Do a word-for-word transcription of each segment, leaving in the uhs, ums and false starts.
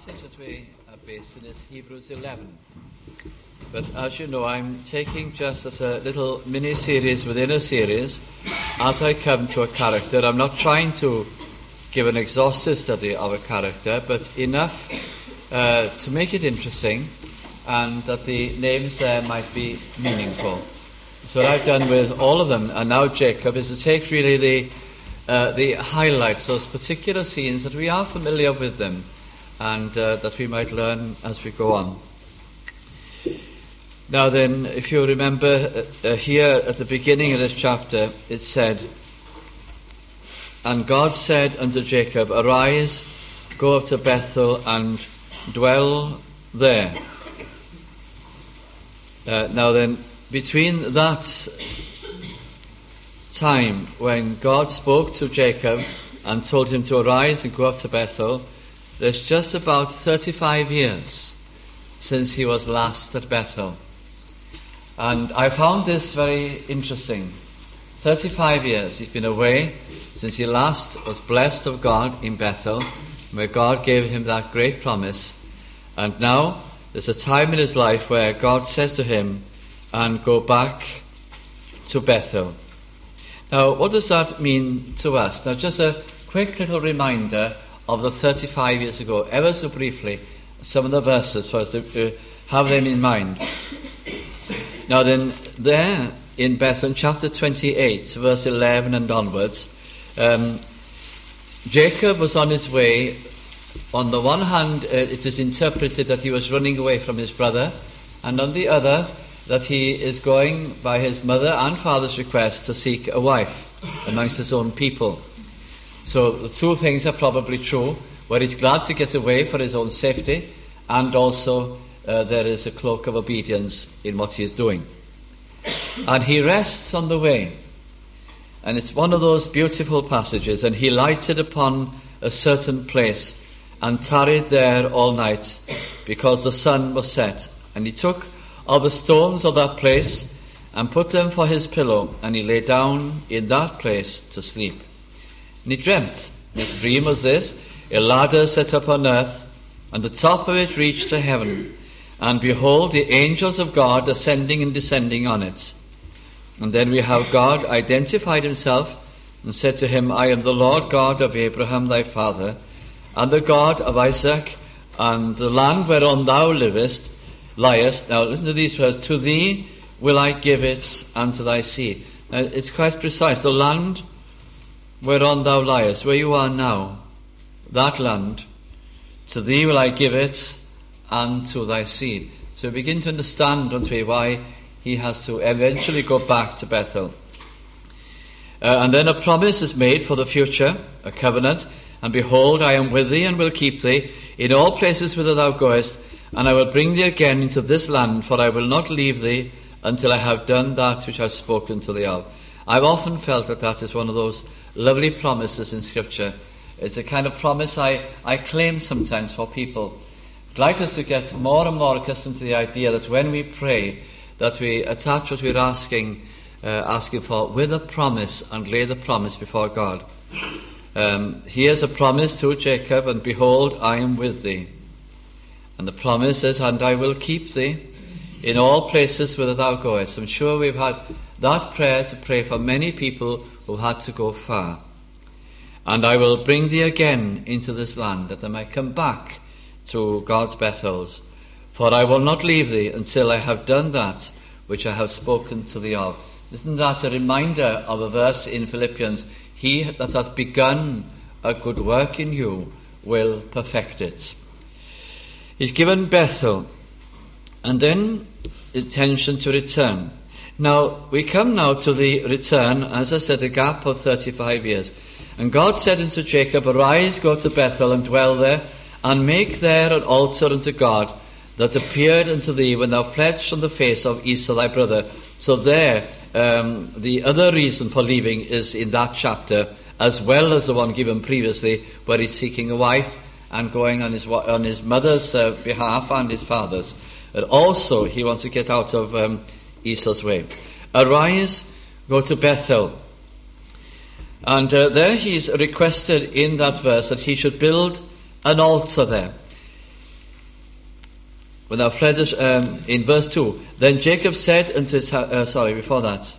passage that we are based in is Hebrews eleven. But as you know, I'm taking just as a little mini-series within a series as I come to a character. I'm not trying to give an exhaustive study of a character, but enough uh, to make it interesting and that the names there might be meaningful. So what I've done with all of them, and now Jacob, is to take really the uh, the highlights, those particular scenes that we are familiar with them, and uh, that we might learn as we go on. Now then, if you remember uh, uh, here at the beginning of this chapter, it said, "And God said unto Jacob, Arise, go up to Bethel and dwell there." Uh, now then, between that time when God spoke to Jacob and told him to arise and go up to Bethel, there's just about thirty-five years since he was last at Bethel. And I found this very interesting. thirty-five years he's been away since he last was blessed of God in Bethel, where God gave him that great promise. And now there's a time in his life where God says to him, and go back to Bethel. Now, what does that mean to us? Now, just a quick little reminder of the thirty-five years ago, ever so briefly, some of the verses for us to uh, have them in mind. Now then, there in Bethel, chapter twenty-eight, verse eleven and onwards, um, Jacob was on his way. On the one hand, uh, it is interpreted that he was running away from his brother, and on the other, that he is going by his mother and father's request to seek a wife amongst his own people. So the two things are probably true, where he's glad to get away for his own safety, and also uh, there is a cloak of obedience in what he is doing. And he rests on the way. And it's one of those beautiful passages. And he lighted upon a certain place and tarried there all night, because the sun was set. And he took of the stones of that place and put them for his pillow, and he lay down in that place to sleep. And he dreamt. His dream was this: a ladder set up on earth, and the top of it reached to heaven, and behold, the angels of God ascending and descending on it. And then we have God identified himself and said to him, I am the Lord God of Abraham thy father, and the God of Isaac, and the land whereon thou livest liest. Now listen to these words: to thee will I give it, and to thy seed. Now it's quite precise. The land whereon thou liest, where you are now, that land, to thee will I give it, and to thy seed. So we begin to understand, don't we, why he has to eventually go back to Bethel. Uh, and then a promise is made for the future, a covenant. And behold, I am with thee, and will keep thee in all places whither thou goest, and I will bring thee again into this land, for I will not leave thee until I have done that which I have spoken to thee of. I've often felt that that is one of those lovely promises in Scripture. It's a kind of promise I, I claim sometimes for people. I'd like us to get more and more accustomed to the idea that when we pray, that we attach what we're asking, uh, asking for with a promise, and lay the promise before God. Um, here's a promise to Jacob, and behold, I am with thee. And the promise is, and I will keep thee in all places whither thou goest. I'm sure we've had that prayer to pray for many people who had to go far. And I will bring thee again into this land, that I might come back to God's Bethels. For I will not leave thee until I have done that which I have spoken to thee of. Isn't that a reminder of a verse in Philippians? He that hath begun a good work in you will perfect it. He's given Bethel, and then intention to return. Now, we come now to the return, as I said, a gap of thirty-five years. And God said unto Jacob, Arise, go to Bethel, and dwell there, and make there an altar unto God, that appeared unto thee when thou fledst from the face of Esau thy brother. So there, um, the other reason for leaving is in that chapter, as well as the one given previously, where he's seeking a wife and going on his on his mother's uh, behalf and his father's. But also he wants to get out of um, Esau's way. Arise, go to Bethel. And uh, there he's requested in that verse that he should build an altar there. when thou fleddest, um, in verse two, then Jacob said unto his, uh, sorry, before that,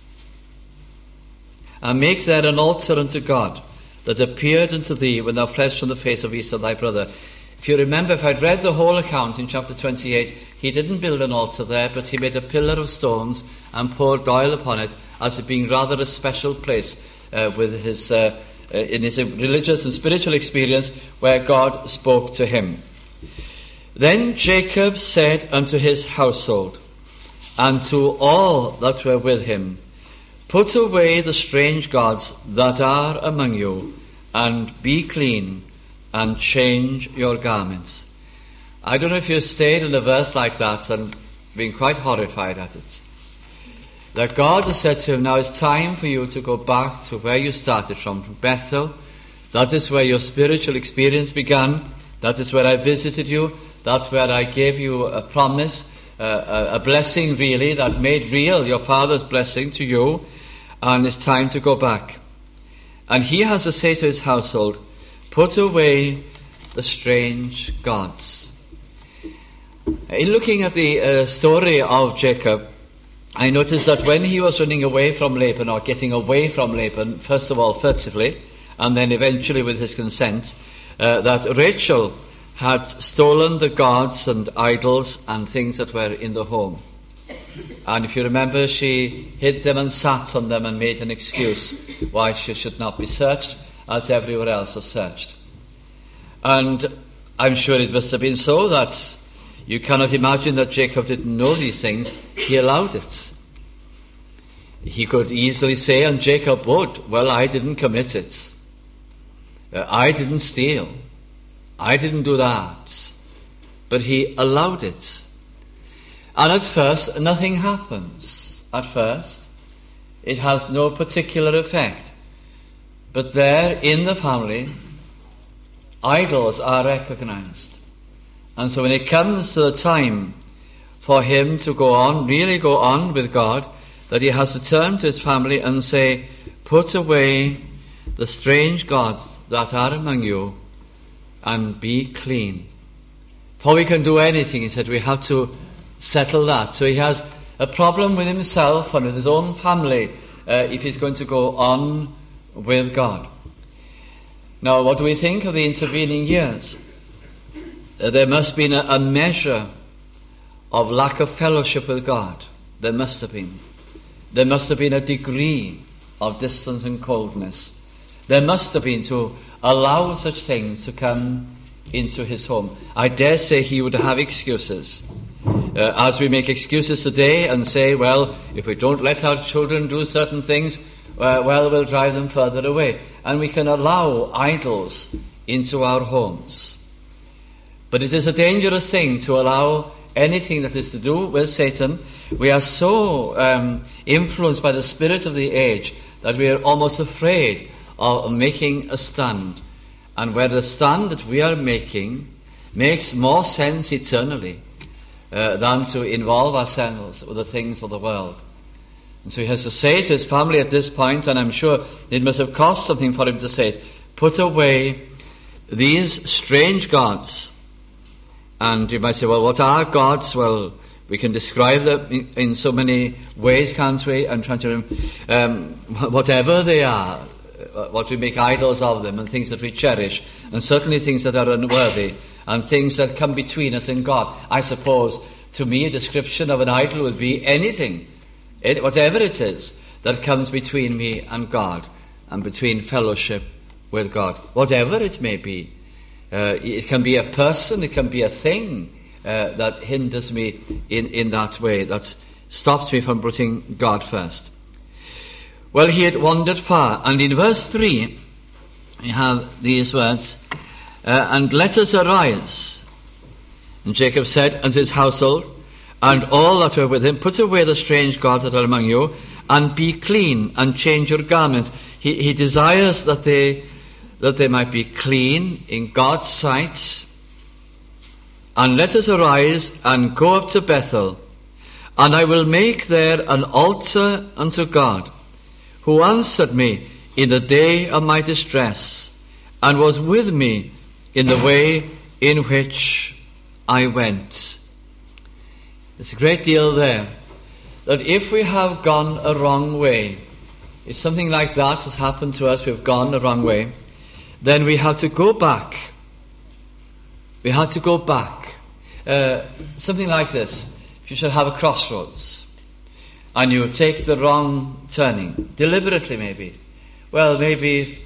and make there an altar unto God that appeared unto thee when thou fledst from the face of Esau thy brother. If you remember, if I'd read the whole account in chapter twenty-eight, he didn't build an altar there, but he made a pillar of stones and poured oil upon it, as it being rather a special place uh, with his uh, in his religious and spiritual experience where God spoke to him. Then Jacob said unto his household and to all that were with him, put away the strange gods that are among you, and be clean, and change your garments. I don't know if you've stayed in a verse like that and been quite horrified at it. That God has said to him, now it's time for you to go back to where you started from, from Bethel. That is where your spiritual experience began. That is where I visited you. That's where I gave you a promise, uh, a, a blessing really, that made real your father's blessing to you. And it's time to go back. And he has to say to his household, put away the strange gods. In looking at the uh, story of Jacob, I noticed that when he was running away from Laban, or getting away from Laban, first of all furtively, and then eventually with his consent, uh, that Rachel had stolen the gods and idols and things that were in the home. And if you remember, she hid them and sat on them and made an excuse why she should not be searched, as everywhere else was searched. And I'm sure it must have been so that you cannot imagine that Jacob didn't know these things. He allowed it. He could easily say, and Jacob would, well, I didn't commit it. Uh, I didn't steal. I didn't do that. But he allowed it. And at first, nothing happens. At first, it has no particular effect. But there, in the family, idols are recognized. And so when it comes to the time for him to go on, really go on with God, that he has to turn to his family and say, put away the strange gods that are among you and be clean. Before we can do anything, he said, we have to settle that. So he has a problem with himself and with his own family uh, if he's going to go on with God. Now, what do we think of the intervening years? Uh, there must have been a, a measure of lack of fellowship with God. There must have been. There must have been a degree of distance and coldness. There must have been, to allow such things to come into his home. I dare say he would have excuses. Uh, as we make excuses today and say, well, if we don't let our children do certain things, uh, well, we'll drive them further away. And we can allow idols into our homes. But it is a dangerous thing to allow anything that is to do with Satan. We are so um, influenced by the spirit of the age that we are almost afraid of making a stand. And where the stand that we are making makes more sense eternally uh, than to involve ourselves with the things of the world. And so he has to say to his family at this point, and I'm sure it must have cost something for him to say it, put away these strange gods. And you might say, well, what are gods? Well, we can describe them in, in so many ways, can't we? I'm trying to um, whatever they are, what we make idols of them, and things that we cherish, and certainly things that are unworthy, and things that come between us and God. I suppose, to me, a description of an idol would be anything, whatever it is, that comes between me and God, and between fellowship with God, whatever it may be. Uh, it can be a person, it can be a thing uh, that hinders me in, in that way, that stops me from putting God first. Well, he had wandered far, and in verse three, we have these words, uh, and let us arise. And Jacob said unto his household, and all that were with him, put away the strange gods that are among you, and be clean, and change your garments. He, he desires that they that they might be clean in God's sight. And let us arise and go up to Bethel, and I will make there an altar unto God, who answered me in the day of my distress, and was with me in the way in which I went. There's a great deal there. That if we have gone a wrong way, if something like that has happened to us, we've gone the wrong way, then we have to go back. We have to go back. Uh, something like this. If you should have a crossroads, and you take the wrong turning, deliberately maybe. Well, maybe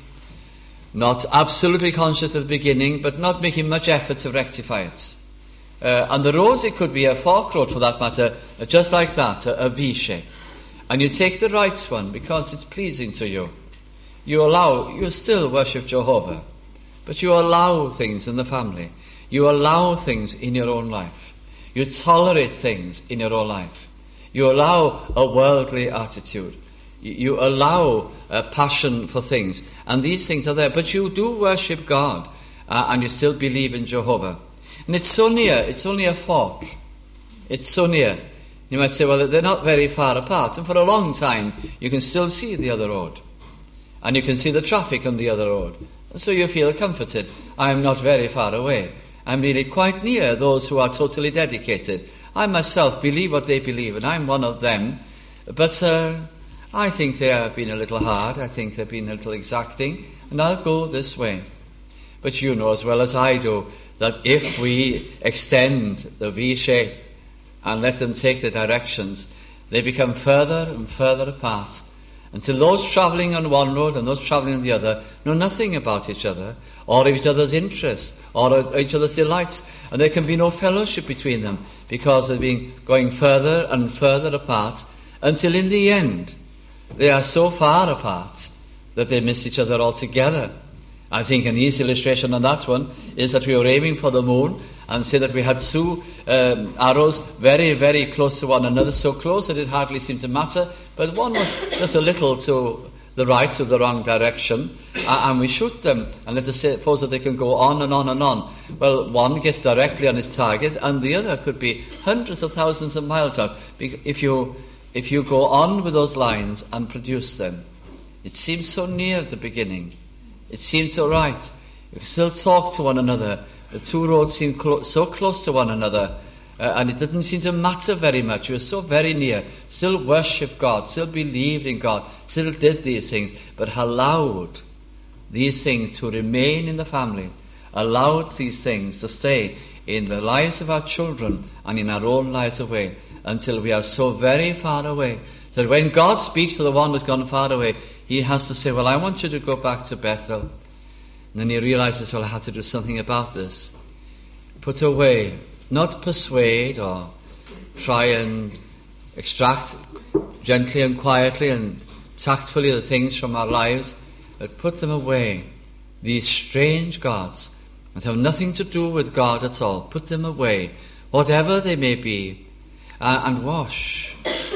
not absolutely conscious at the beginning, but not making much effort to rectify it. Uh, and the roads, it could be a fork road for that matter, uh, just like that, a, a V shape. And you take the right one because it's pleasing to you. You allow, you still worship Jehovah, but you allow things in the family. You allow things in your own life. You tolerate things in your own life. You allow a worldly attitude. You, you allow a passion for things. And these things are there. But you do worship God, uh, and you still believe in Jehovah. And it's so near. It's only a fork. It's so near. You might say, well, they're not very far apart. And for a long time, you can still see the other road. And you can see the traffic on the other road. And so you feel comforted. I am not very far away. I'm really quite near those who are totally dedicated. I myself believe what they believe, and I'm one of them. But uh, I think they have been a little hard. I think they've been a little exacting. And I'll go this way. But you know as well as I do that if we extend the V shape and let them take the directions, they become further and further apart until those travelling on one road and those travelling on the other know nothing about each other or each other's interests or each other's delights, and there can be no fellowship between them because they've been going further and further apart until in the end they are so far apart that they miss each other altogether. I think an easy illustration on that one is that we were aiming for the moon and say that we had two um, arrows very, very close to one another, so close that it hardly seemed to matter, but one was just a little to the right, to the wrong direction, uh, and we shoot them, and let us suppose that they can go on and on and on. Well, one gets directly on its target, and the other could be hundreds of thousands of miles out. If you, if you go on with those lines and produce them, it seems so near at the beginning. It seems so right. You can still talk to one another. The two roads seem clo- so close to one another, uh, and it didn't seem to matter very much. You were so very near. Still worshipped God, still believed in God, still did these things, but allowed these things to remain in the family, allowed these things to stay in the lives of our children and in our own lives away until we are so very far away. So when God speaks to the one who's gone far away, he has to say, well, I want you to go back to Bethel. And then he realizes, well, I have to do something about this. Put away, not persuade or try and extract gently and quietly and tactfully the things from our lives, but put them away. These strange gods that have nothing to do with God at all, put them away, whatever they may be, uh, and wash.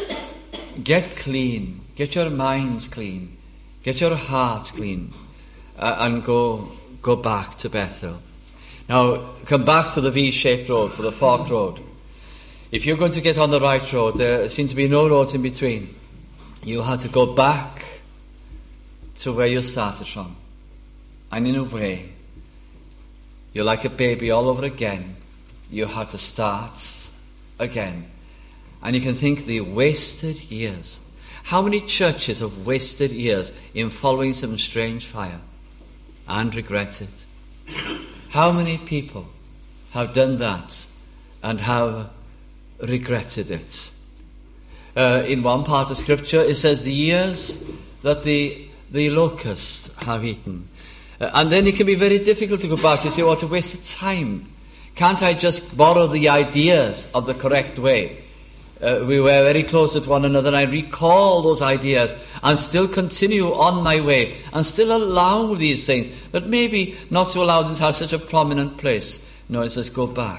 Get clean. Get your minds clean. Get your hearts clean. Uh, and go go back to Bethel. Now, come back to the V-shaped road, to the fork road. If you're going to get on the right road, there seem to be no roads in between. You have to go back to where you started from. And in a way, you're like a baby all over again. You have to start again. And you can think the wasted years. How many churches have wasted years in following some strange fire and regret it? How many people have done that and have regretted it? Uh, in one part of Scripture it says the years that the, the locusts have eaten. Uh, and then it can be very difficult to go back. You say, what a waste of time. Can't I just borrow the ideas of the correct way? Uh, we were very close at one another, and I recall those ideas and still continue on my way and still allow these things, but maybe not to allow them to have such a prominent place. No, it says go back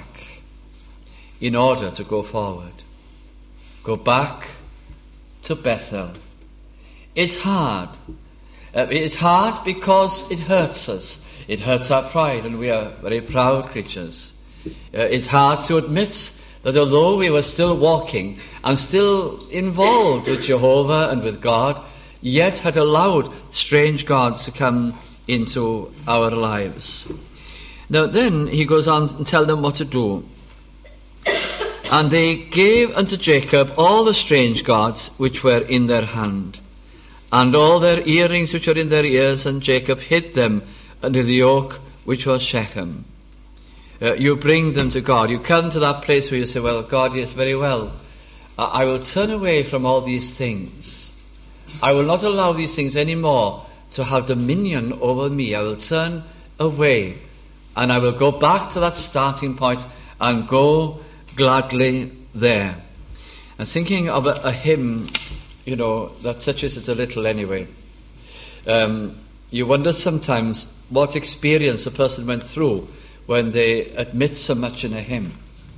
in order to go forward. Go back to Bethel. It's hard. Uh, it's hard because it hurts us. It hurts our pride, and we are very proud creatures. Uh, it's hard to admit that although we were still walking and still involved with Jehovah and with God, yet had allowed strange gods to come into our lives. Now then he goes on and tells them what to do. And they gave unto Jacob all the strange gods which were in their hand, and all their earrings which were in their ears, and Jacob hid them under the oak which was Shechem. Uh, you bring them to God. You come to that place where you say, well, God, yes, very well. I will turn away from all these things. I will not allow these things anymore to have dominion over me. I will turn away, and I will go back to that starting point and go gladly there. I'm thinking of a, a hymn, you know, that touches it a little anyway. Um, you wonder sometimes what experience a person went through when they admit so much in a hymn.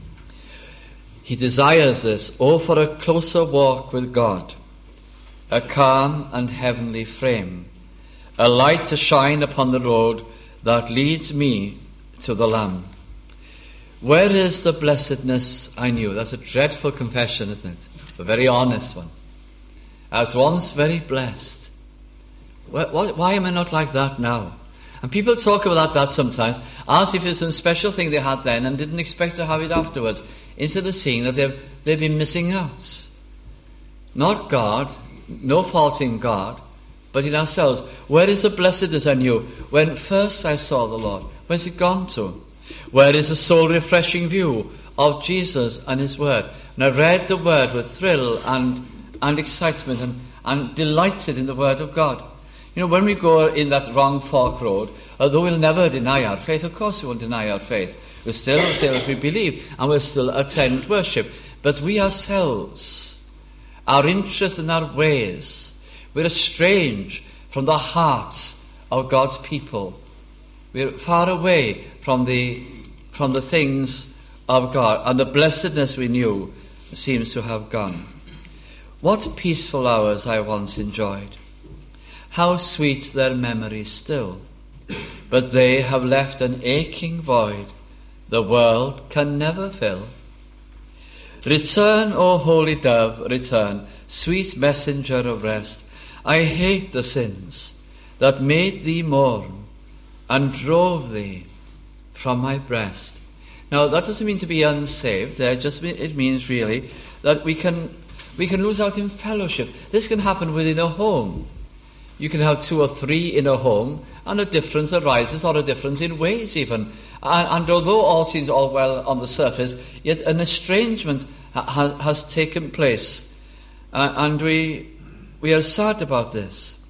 He desires this, oh, for a closer walk with God, a calm and heavenly frame, a light to shine upon the road that leads me to the Lamb. Where is the blessedness I knew? That's a dreadful confession, isn't it? A very honest one. I was once very blessed. Why am I not like that now? And people talk about that sometimes, as if it's some special thing they had then and didn't expect to have it afterwards, instead of seeing that they've, they've been missing out. Not God, no fault in God, but in ourselves. Where is the blessedness I knew when first I saw the Lord? Where's it gone to? Where is the soul-refreshing view of Jesus and His Word? And I read the Word with thrill and, and excitement and, and delighted in the Word of God. You know, when we go in that wrong fork road, although we'll never deny our faith, of course we won't deny our faith. We'll still say that we believe, and we'll still attend worship. But we ourselves, our interests and our ways, we're estranged from the hearts of God's people. We're far away from the from the things of God, and the blessedness we knew seems to have gone. What peaceful hours I once enjoyed. How sweet their memories still. But they have left an aching void the world can never fill. Return, O holy dove, return, sweet messenger of rest. I hate the sins that made thee mourn and drove thee from my breast. Now, that doesn't mean to be unsaved. There, just it means really that we can we can lose out in fellowship. This can happen within a home. You can have two or three in a home, and a difference arises, or a difference in ways even. And, and although all seems all well on the surface, yet an estrangement ha- has taken place, uh, and we we are sad about this.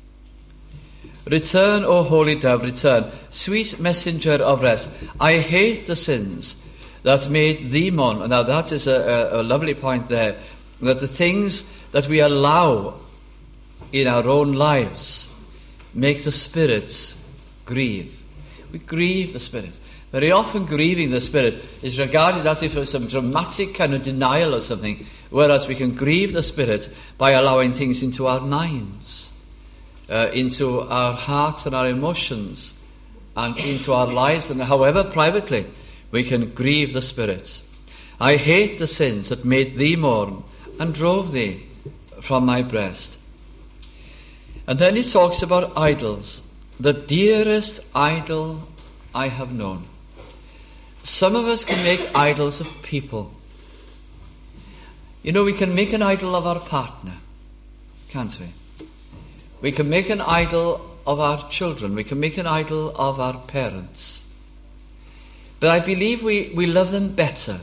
Return, O holy dove, return, sweet messenger of rest. I hate the sins that made thee mourn. Now that is a, a, a lovely point there, that the things that we allow in our own lives make the spirits grieve. We grieve the Spirit. Very often grieving the Spirit is regarded as if it was some dramatic kind of denial or something, whereas we can grieve the Spirit by allowing things into our minds, uh, into our hearts and our emotions, and into our lives, and however privately we can grieve the Spirit. I hate the sins that made thee mourn and drove thee from my breast. And then he talks about idols. The dearest idol I have known. Some of us can make idols of people. You know, we can make an idol of our partner, can't we? We can make an idol of our children. We can make an idol of our parents. But I believe we, we love them better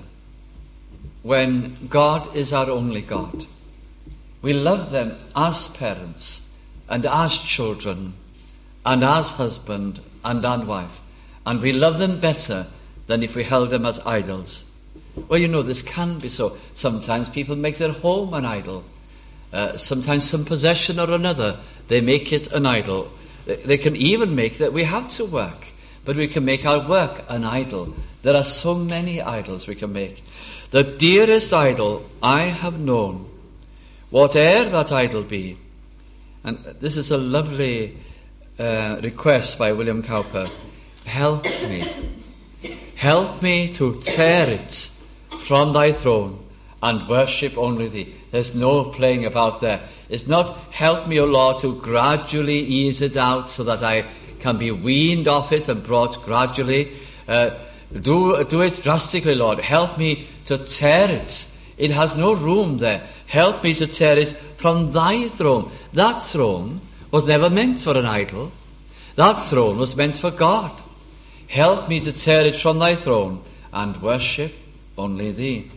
when God is our only God. We love them as parents, and as children, and as husband and as wife. And we love them better than if we held them as idols. Well, you know, this can be so. Sometimes people make their home an idol. Uh, sometimes some possession or another, they make it an idol. They, they can even make that we have to work, but we can make our work an idol. There are so many idols we can make. The dearest idol I have known, whate'er that idol be. And this is a lovely uh, request by William Cowper. Help me. Help me to tear it from thy throne and worship only thee. There's no playing about there. It's not help me, O Lord, to gradually ease it out so that I can be weaned off it and brought gradually. Uh, Do, do it drastically, Lord. Help me to tear it. It has no room there. Help me to tear it from thy throne. That throne was never meant for an idol. That throne was meant for God. Help me to tear it from thy throne and worship only thee.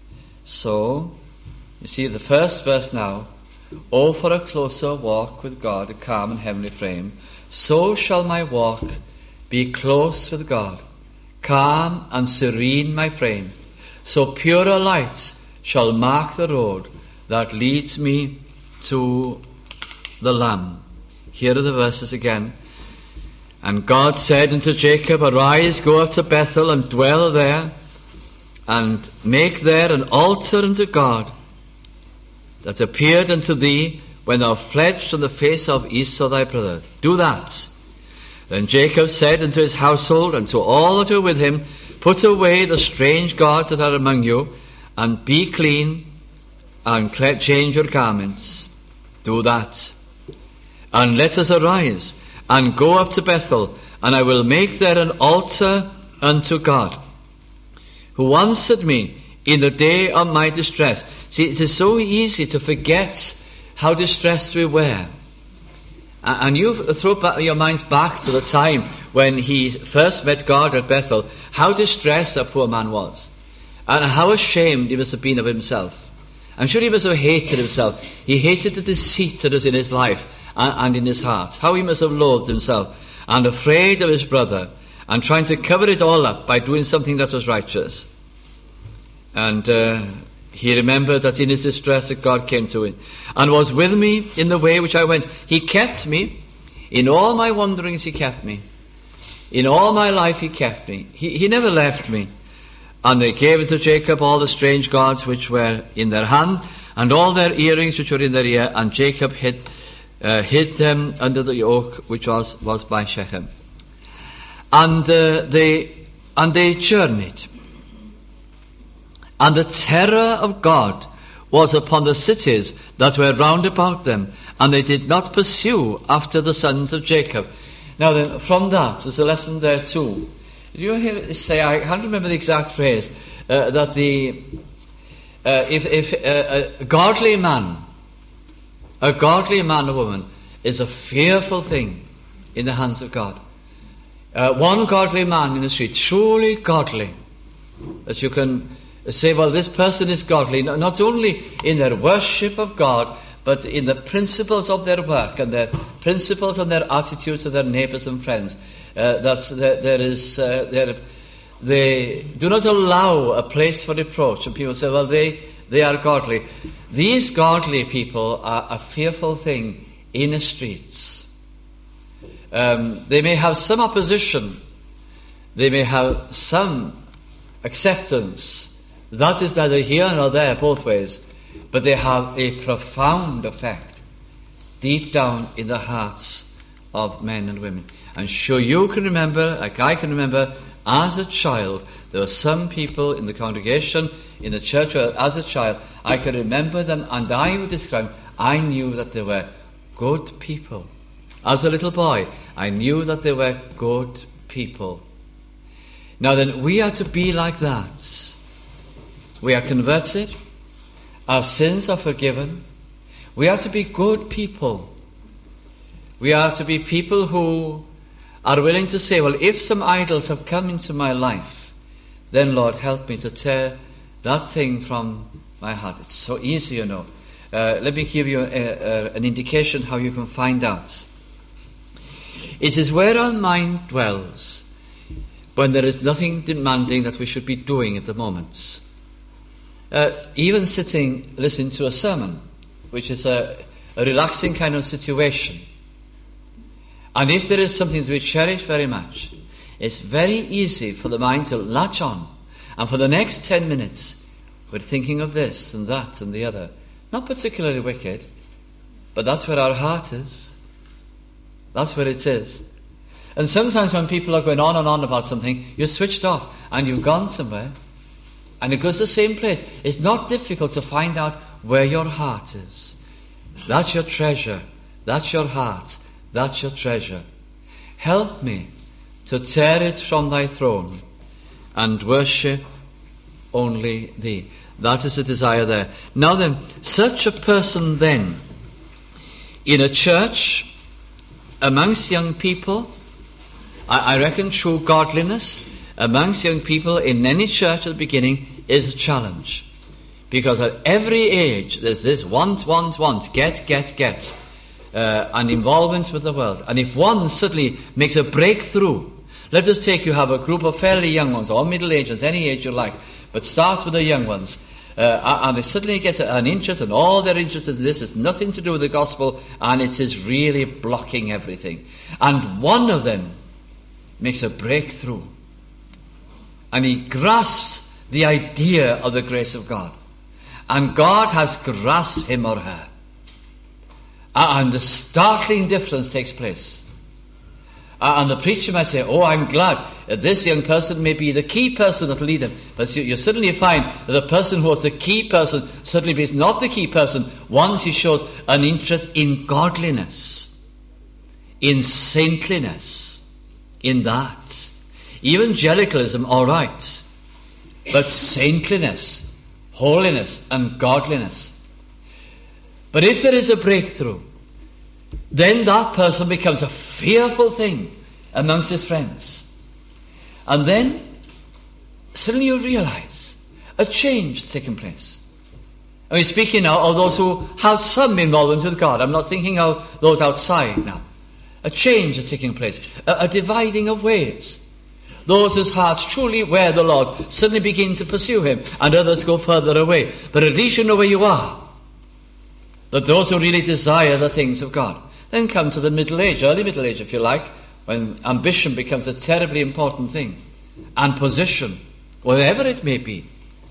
So, you see the first verse now. Oh, for a closer walk with God, a calm and heavenly frame. So shall my walk be close with God, calm and serene my frame. So purer light shall mark the road that leads me to the Lamb. Here are the verses again. And God said unto Jacob, Arise, go up to Bethel, and dwell there, and make there an altar unto God, that appeared unto thee when thou fledst from the face of Esau thy brother. Do that. Then Jacob said unto his household, and to all that were with him, Put away the strange gods that are among you, and be clean, and change your garments. Do that. And let us arise, and go up to Bethel, and I will make there an altar unto God, who answered me in the day of my distress. See, it is so easy to forget how distressed we were. And you throw back your minds back to the time when he first met God at Bethel, how distressed that poor man was, and how ashamed he must have been of himself. I'm sure he must have hated himself. He hated the deceit that was in his life and in his heart. How he must have loathed himself, and afraid of his brother, and trying to cover it all up by doing something that was righteous. And uh, he remembered that in his distress that God came to him, and was with me in the way which I went. He kept me. In all my wanderings he kept me. In all my life he kept me. He, he never left me. And they gave to Jacob all the strange gods which were in their hand, and all their earrings which were in their ear, and Jacob hid, uh, hid them under the oak which was, was by Shechem. And uh, they and they journeyed. And the terror of God was upon the cities that were round about them, and they did not pursue after the sons of Jacob. Now then, from that, there's a lesson there too. Did you hear it say, I can't remember the exact phrase, uh, that the uh, if, if uh, a godly man, a godly man or woman is a fearful thing in the hands of God. Uh, one godly man in the street, truly godly, that you can say, well, this person is godly, not only in their worship of God, but in the principles of their work and their principles and their attitudes to their neighbours and friends. Uh, that there, there is, uh, there, they do not allow a place for reproach. And people say, well, they, they are godly. These godly people are a fearful thing in the streets. Um, they may have some opposition. They may have some acceptance. That is neither here nor there, both ways. But they have a profound effect deep down in the hearts of men and women. I'm sure you can remember, like I can remember, as a child, there were some people in the congregation, in the church, where as a child, I can remember them, and I would describe, I knew that they were good people. As a little boy, I knew that they were good people. Now then, we are to be like that. We are converted. Our sins are forgiven. We are to be good people. We are to be people who are willing to say, well, if some idols have come into my life, then Lord, help me to tear that thing from my heart. It's so easy, you know. Uh, let me give you a, a, an indication how you can find out. It is where our mind dwells when there is nothing demanding that we should be doing at the moment. Uh, even sitting, listening to a sermon, which is a, a relaxing kind of situation. And if there is something to be cherished very much, it's very easy for the mind to latch on. And for the next ten minutes, we're thinking of this and that and the other. Not particularly wicked, but that's where our heart is. That's where it is. And sometimes when people are going on and on about something, you're switched off and you've gone somewhere. And it goes to the same place. It's not difficult to find out where your heart is. That's your treasure. That's your heart. That's your treasure. Help me to tear it from thy throne and worship only thee. That is the desire there. Now then, such a person then, in a church, amongst young people, I, I reckon true godliness amongst young people in any church at the beginning is a challenge. Because at every age there's this want, want, want, get, get, get, uh, and involvement with the world. And if one suddenly makes a breakthrough, let us take you have a group of fairly young ones, or middle-aged ones, any age you like, but start with the young ones, uh, and they suddenly get an interest, and all their interest in this has nothing to do with the gospel, and it is really blocking everything. And one of them makes a breakthrough, and he grasps the idea of the grace of God. And God has grasped him or her. And the startling difference takes place. And the preacher might say, oh, I'm glad that this young person may be the key person that will lead him. But you, you suddenly find that the person who was the key person suddenly is not the key person once he shows an interest in godliness, in saintliness, in that. Evangelicalism, all right, but saintliness, holiness and godliness. But if there is a breakthrough, then that person becomes a fearful thing amongst his friends. And then suddenly you realize a change has taken place. I mean, speaking now of those who have some involvement with God. I'm not thinking of those outside now. A change is taking place, a, a dividing of ways. Those whose hearts truly wear the Lord suddenly begin to pursue him, and others go further away. But at least you know where you are. That those who really desire the things of God then come to the middle age, early middle age if you like, when ambition becomes a terribly important thing, and position, whatever it may be.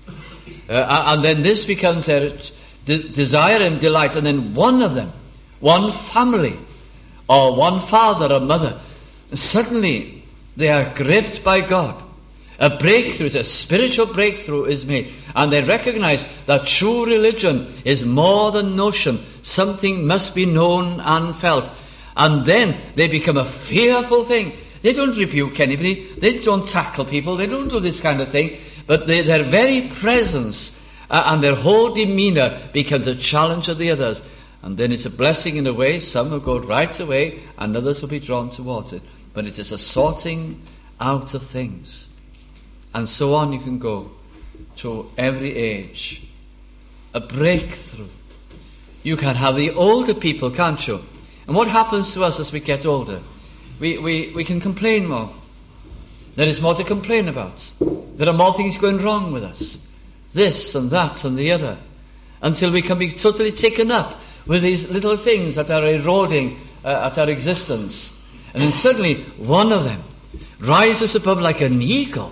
Uh, and then this becomes their de- desire and delight, and then one of them, one family, or one father or mother, suddenly they are gripped by God. A breakthrough, a spiritual breakthrough is made. And they recognize that true religion is more than notion. Something must be known and felt. And then they become a fearful thing. They don't rebuke anybody. They don't tackle people. They don't do this kind of thing. But they, their very presence uh, and their whole demeanor becomes a challenge to the others. And then it's a blessing in a way. Some will go right away and others will be drawn towards it. But it is a sorting out of things. And so on you can go to every age. A breakthrough. You can have the older people, can't you? And what happens to us as we get older? We, we, we can complain more. There is more to complain about. There are more things going wrong with us. This and that and the other. Until we can be totally taken up with these little things that are eroding uh, at our existence. And then suddenly one of them rises above like an eagle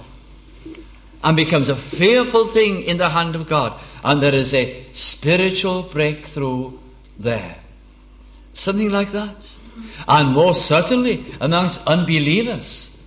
and becomes a fearful thing in the hand of God. And there is a spiritual breakthrough there. Something like that. And most certainly amongst unbelievers.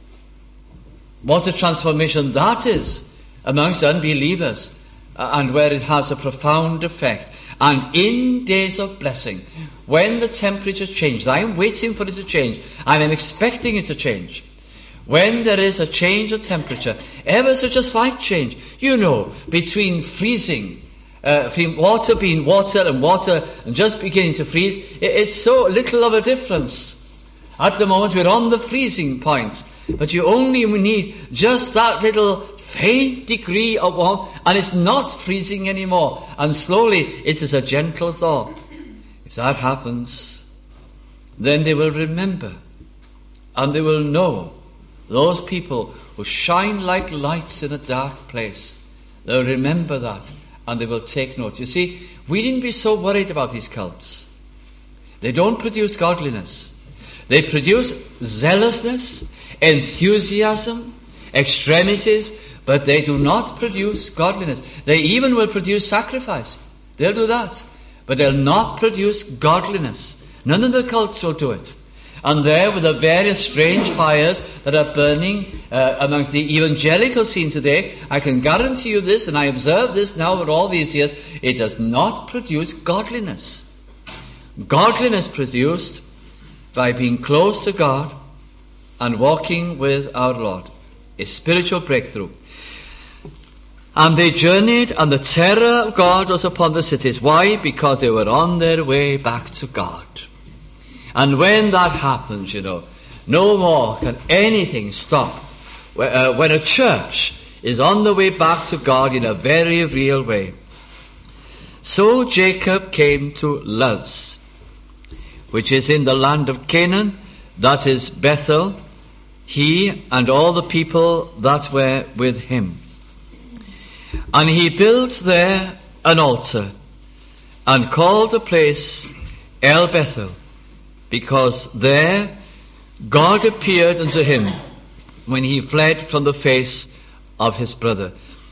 What a transformation that is amongst unbelievers, and where it has a profound effect. And in days of blessing, when the temperature changes, I'm waiting for it to change, and I'm expecting it to change. When there is a change of temperature, ever such a slight change, you know, between freezing, uh, between water being water and water and just beginning to freeze, it, it's so little of a difference. At the moment we're on the freezing point, but you only need just that little faint degree of warmth, and it's not freezing anymore. And slowly it is a gentle thaw. If that happens, then they will remember, and they will know. Those people who shine like lights in a dark place, they'll remember that, and they will take note. You see, we needn't be so worried about these cults. They don't produce godliness. They produce zealousness, enthusiasm, extremities, but they do not produce godliness. They even will produce sacrifice. They'll do that. But they'll not produce godliness. None of the cults will do it. And there, with the various strange fires that are burning uh, amongst the evangelical scene today, I can guarantee you this, and I observe this now for all these years, it does not produce godliness. Godliness produced by being close to God and walking with our Lord. A spiritual breakthrough. And they journeyed, and the terror of God was upon the cities. Why? Because they were on their way back to God. And when that happens, you know, no more can anything stop. When a church is on the way back to God in a very real way. So Jacob came to Luz, which is in the land of Canaan, that is Bethel, he and all the people that were with him. And he built there an altar, and called the place El Bethel, because there God appeared unto him when he fled from the face of his brother.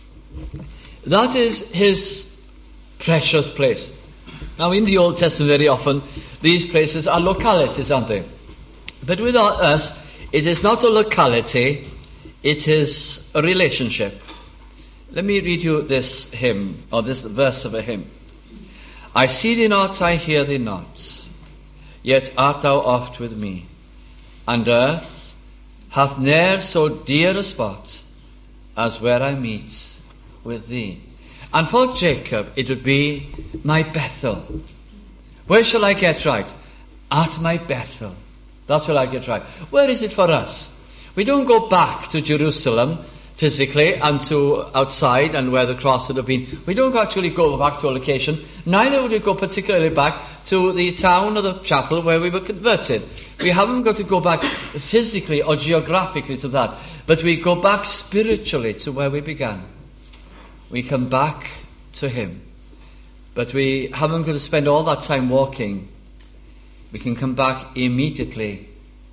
That is his precious place. Now in the Old Testament very often these places are localities, aren't they? But with us it is not a locality, it is a relationship. Let me read you this hymn, or this verse of a hymn. I see thee not, I hear thee not, yet art thou oft with me, and earth hath ne'er so dear a spot as where I meet with thee. And for Jacob it would be my Bethel. Where shall I get right? At my Bethel. That's where I get right. Where is it for us? We don't go back to Jerusalem physically and to outside and where the cross would have been. We don't actually go back to a location. Neither would we go particularly back to the town or the chapel where we were converted. We haven't got to go back physically or geographically to that, but we go back spiritually to where we began. We come back to him, but we haven't got to spend all that time walking. We can come back immediately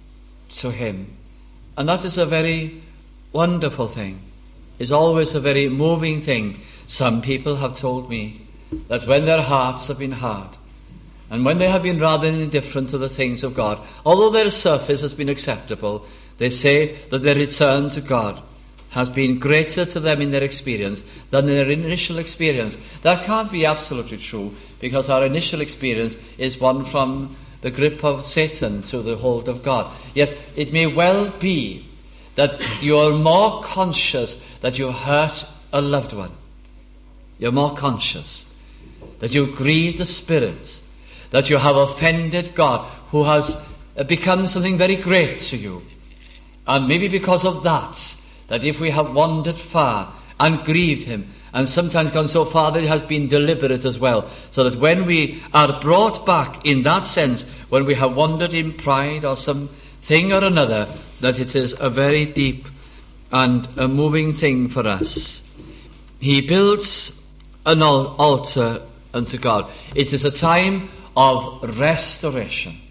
to him, and that is a very wonderful thing. It's always a very moving thing. Some people have told me that when their hearts have been hard, and when they have been rather indifferent to the things of God, although their surface has been acceptable, they say that their return to God has been greater to them in their experience than their initial experience. That can't be absolutely true, because our initial experience is one from the grip of Satan to the hold of God. Yes, it may well be that you are more conscious that you hurt a loved one. You're more conscious that you grieve the Spirit, that you have offended God, who has become something very great to you. And maybe because of that, that if we have wandered far and grieved him, and sometimes gone so far that it has been deliberate as well, so that when we are brought back in that sense, when we have wandered in pride or some thing or another, that it is a very deep and a moving thing for us. He builds an altar unto God. It is a time of restoration.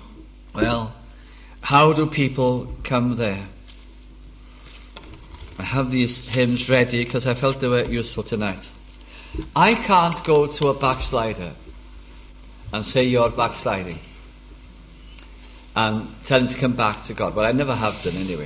Well, how do people come there? I have these hymns ready because I felt they were useful tonight. I can't go to a backslider and say you're backsliding and tell him to come back to God. Well, I never have done anyway.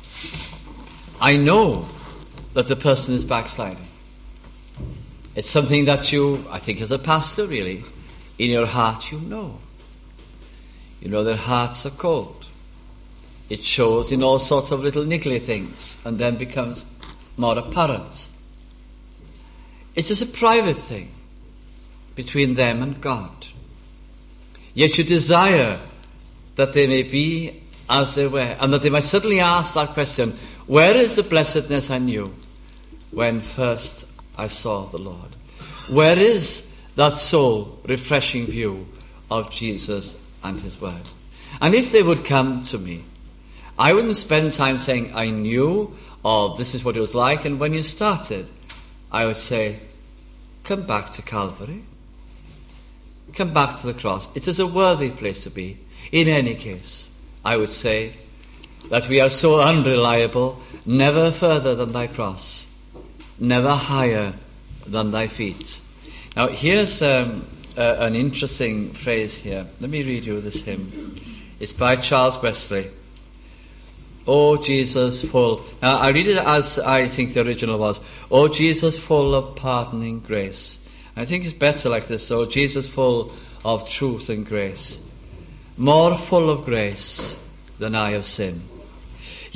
I know that the person is backsliding. It's something that you, I think as a pastor really, in your heart you know. You know their hearts are cold. It shows in all sorts of little niggly things and then becomes more apparent. It is a private thing between them and God. Yet you desire that they may be as they were, and that they might suddenly ask that question, where is the blessedness I knew when first I saw the Lord? Where is that soul refreshing view of Jesus and his word? And if they would come to me, I wouldn't spend time saying I knew, or this is what it was like, and when you started, I would say, come back to Calvary. Come back to the cross. It is a worthy place to be. In any case, I would say that we are so unreliable, never further than thy cross, never higher than thy feet. Now, here's um, uh, an interesting phrase here. Let me read you this hymn. It's by Charles Wesley. O Jesus full... Now, I read it as I think the original was. O Jesus full of pardoning grace. I think it's better like this. O Jesus full of truth and grace. More full of grace than I of sin.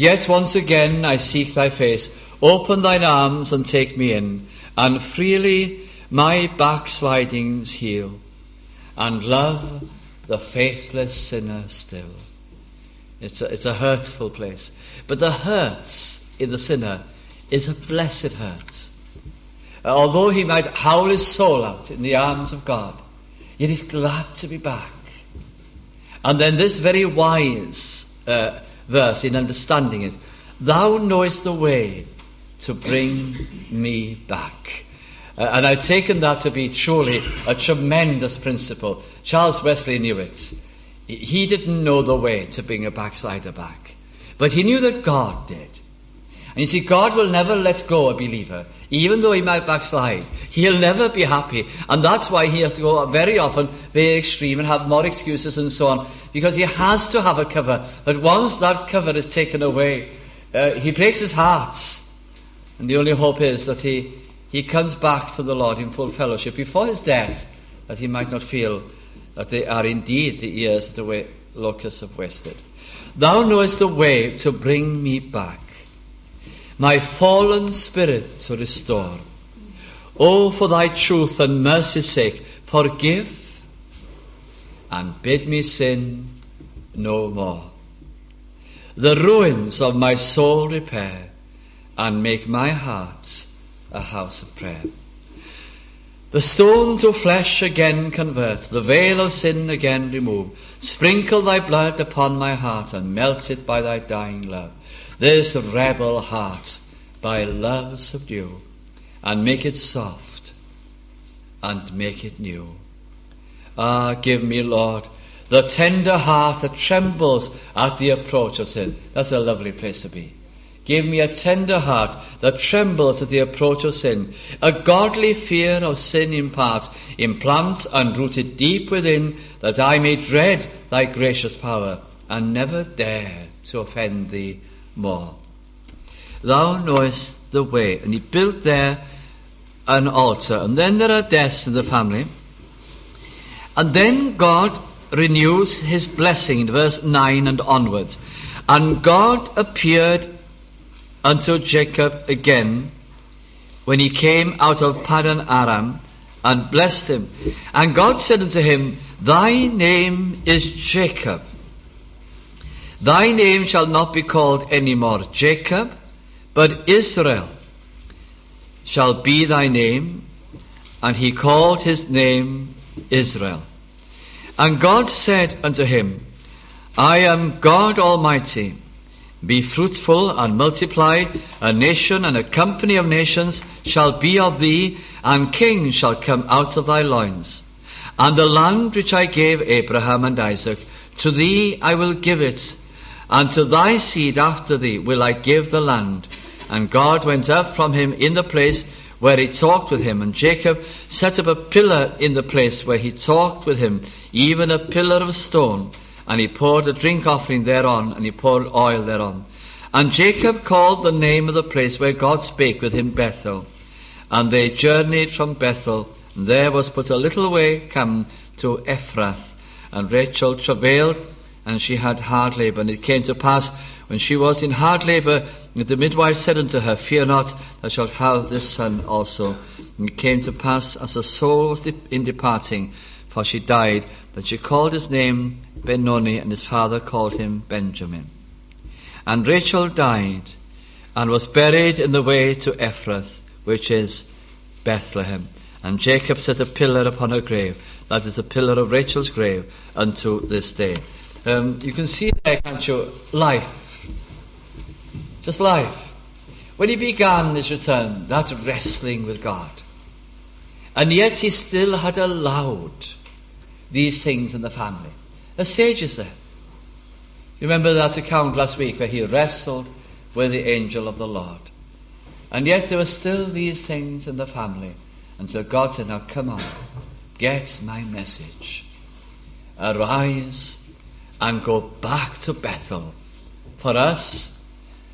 Yet once again I seek thy face. Open thine arms and take me in, and freely my backslidings heal, and love the faithless sinner still. It's a, it's a hurtful place. But the hurt in the sinner is a blessed hurt. Although he might howl his soul out in the arms of God, yet he's glad to be back. And then this very wise uh, verse in understanding it, thou knowest the way to bring me back. Uh, and I've taken that to be truly a tremendous principle. Charles Wesley knew it. He didn't know the way to bring a backslider back, but he knew that God did. And you see, God will never let go a believer. Even though he might backslide, he'll never be happy. And that's why he has to go very often very extreme and have more excuses and so on, because he has to have a cover. But once that cover is taken away, uh, he breaks his heart. And the only hope is that he, he comes back to the Lord in full fellowship before his death, that he might not feel that they are indeed the years that the locusts have wasted. Thou knowest the way to bring me back, my fallen spirit to restore. Oh, for thy truth and mercy's sake, forgive and bid me sin no more. The ruins of my soul repair, and make my heart a house of prayer. The stone to flesh again convert, the veil of sin again remove. Sprinkle thy blood upon my heart, and melt it by thy dying love. This rebel heart by love subdue, and make it soft, and make it new. Ah, give me, Lord, the tender heart that trembles at the approach of sin. That's a lovely place to be. Give me a tender heart that trembles at the approach of sin. A godly fear of sin impart, implant and root it deep within, that I may dread thy gracious power, and never dare to offend thee more. Thou knowest the way. And he built there an altar. And then there are deaths in the family. And then God renews his blessing in verse nine and onwards. And God appeared unto Jacob again when he came out of Paddan Aram, and blessed him. And God said unto him, Thy name is Jacob. Thy name shall not be called any more Jacob, but Israel shall be thy name. And he called his name Israel. And God said unto him, I am God Almighty. Be fruitful and multiply. A nation and a company of nations shall be of thee, and kings shall come out of thy loins. And the land which I gave Abraham and Isaac, to thee I will give it, and to thy seed after thee will I give the land. And God went up from him in the place where he talked with him, and Jacob set up a pillar in the place where he talked with him, even a pillar of stone. And he poured a drink offering thereon, and he poured oil thereon. And Jacob called the name of the place where God spake with him Bethel. And they journeyed from Bethel, and there was but a little way come to Ephrath. And Rachel travailed, and she had hard labour. And it came to pass, when she was in hard labour, that the midwife said unto her, Fear not, thou shalt have this son also. And it came to pass, as the soul was in departing, for she died, that she called his name Benoni, and his father called him Benjamin. And Rachel died, and was buried in the way to Ephrath, which is Bethlehem. And Jacob set a pillar upon her grave, that is a pillar of Rachel's grave, unto this day. Um, you can see there, can't you, life. Just life. When he began his return, that wrestling with God. And yet he still had allowed these things in the family. A sage is there. You remember that account last week where he wrestled with the angel of the Lord. And yet there were still these things in the family. And so God said, now come on, get my message. Arise and go back to Bethel. For us,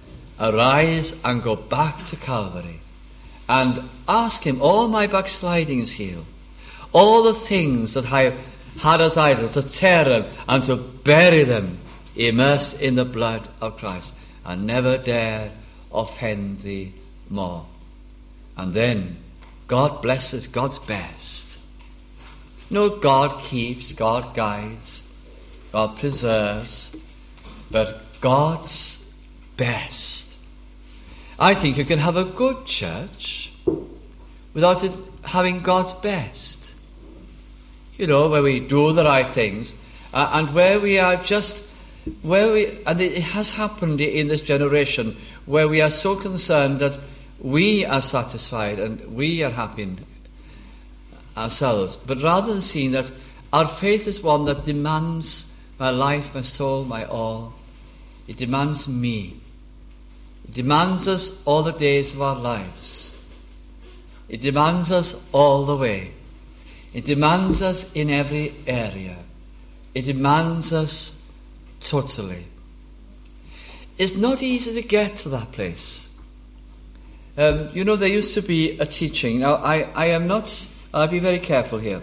arise and go back to Calvary. And ask him, all my backslidings heal. All the things that I have had as idols, to tear them and to bury them, immersed in the blood of Christ. and never dare offend thee more. And then God blesses, God's best. No, God keeps, God guides, God preserves, but God's best. I think you can have a good church without it having God's best. You know, where we do the right things, uh, and where we are just, where we, and it has happened in this generation, where we are so concerned that we are satisfied and we are happy in ourselves, but rather than seeing that our faith is one that demands my life, my soul, my all. It demands me. It demands us all the days of our lives. It demands us all the way. It demands us in every area. It demands us totally. It's not easy to get to that place. Um, you know, there used to be a teaching. Now, I, I am not, I'll be very careful here.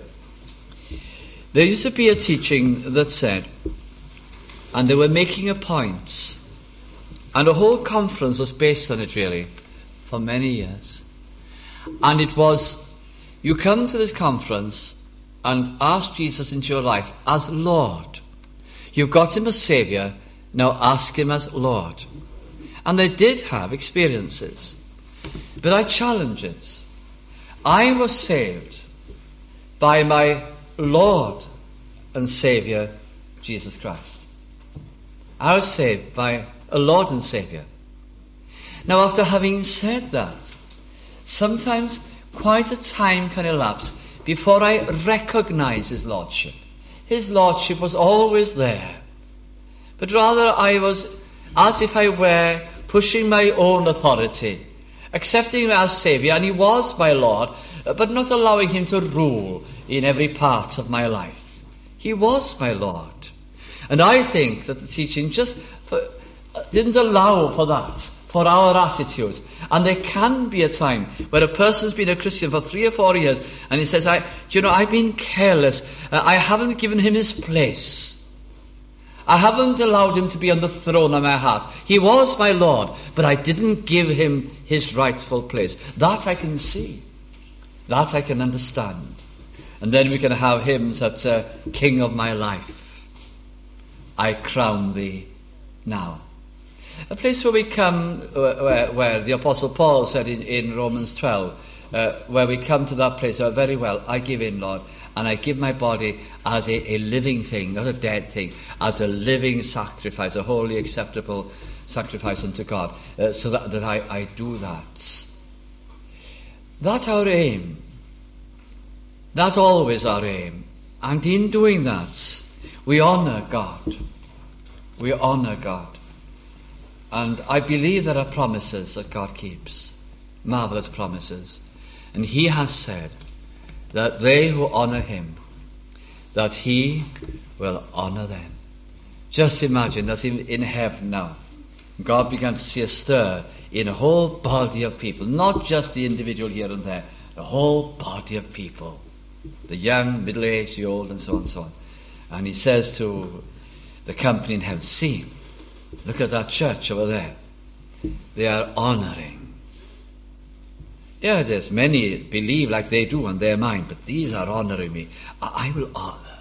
There used to be a teaching that said, and they were making a point, and the whole conference was based on it really, for many years. And it was, you come to this conference and ask Jesus into your life as Lord. You've got him as Saviour, now ask him as Lord. And they did have experiences. But I challenge it. I was saved by my Lord and Saviour, Jesus Christ. I was saved by a Lord and Saviour. Now, after having said that, sometimes quite a time can elapse before I recognize his Lordship. His Lordship was always there. But rather I was, as if I were, pushing my own authority, accepting him as Saviour, and he was my Lord, but not allowing him to rule in every part of my life. He was my Lord. And I think that the teaching just for, didn't allow for that, for our attitude. And there can be a time where a person's been a Christian for three or four years and he says, "I, you know, I've been careless. Uh, I haven't given him his place. I haven't allowed him to be on the throne of my heart. He was my Lord, but I didn't give him his rightful place." That I can see. That I can understand. And then we can have hymns that uh, King of my life, I crown thee now. A place where we come, where, where the Apostle Paul said in, in Romans twelve, uh, where we come to that place where, very well, I give in, Lord, and I give my body as a, a living thing, not a dead thing, as a living sacrifice, a wholly acceptable sacrifice unto God, uh, so that, that I, I do that. That's our aim. That's always our aim. And in doing that, we honour God. We honour God. And I believe there are promises that God keeps. Marvellous promises. And he has said that they who honour him, that he will honour them. Just imagine that in, in heaven now, God began to see a stir in a whole body of people, not just the individual here and there, the whole body of people. The young, middle-aged, the old, and so on and so on. And he says to the company in heaven, "See, look at that church over there. They are honouring." Yeah, there's many believe like they do on their mind, but these are honouring me. I will honour.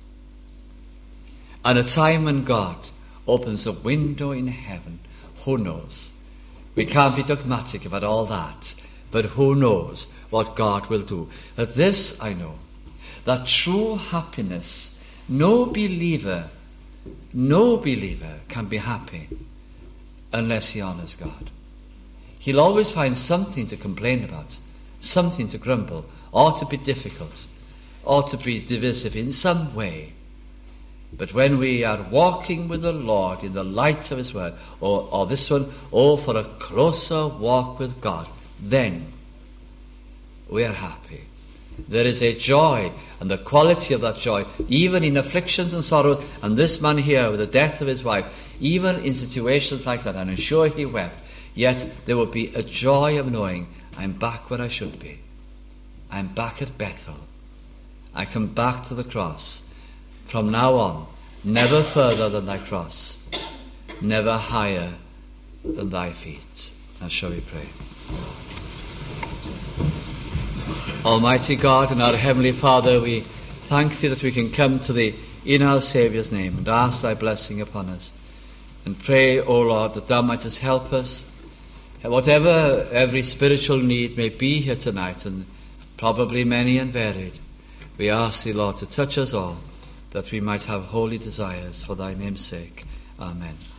And a time when God opens a window in heaven, who knows? We can't be dogmatic about all that, but who knows what God will do. But this I know, that true happiness, no believer, no believer can be happy unless he honours God. He'll always find something to complain about, something to grumble, or to be difficult, or to be divisive in some way. But when we are walking with the Lord in the light of his word, or, or this one, or for a closer walk with God, then we are happy. There is a joy, and the quality of that joy, even in afflictions and sorrows, and this man here with the death of his wife, even in situations like that, and I'm sure he wept, yet there will be a joy of knowing I'm back where I should be. I'm back at Bethel. I come back to the cross. From now on, never further than thy cross, never higher than thy feet. Now shall we pray. Almighty God and our Heavenly Father, we thank thee that we can come to thee in our Saviour's name and ask thy blessing upon us. And pray, O Lord, that thou mightest help us, whatever every spiritual need may be here tonight, and probably many and varied. We ask thee, Lord, to touch us all, that we might have holy desires for thy name's sake. Amen.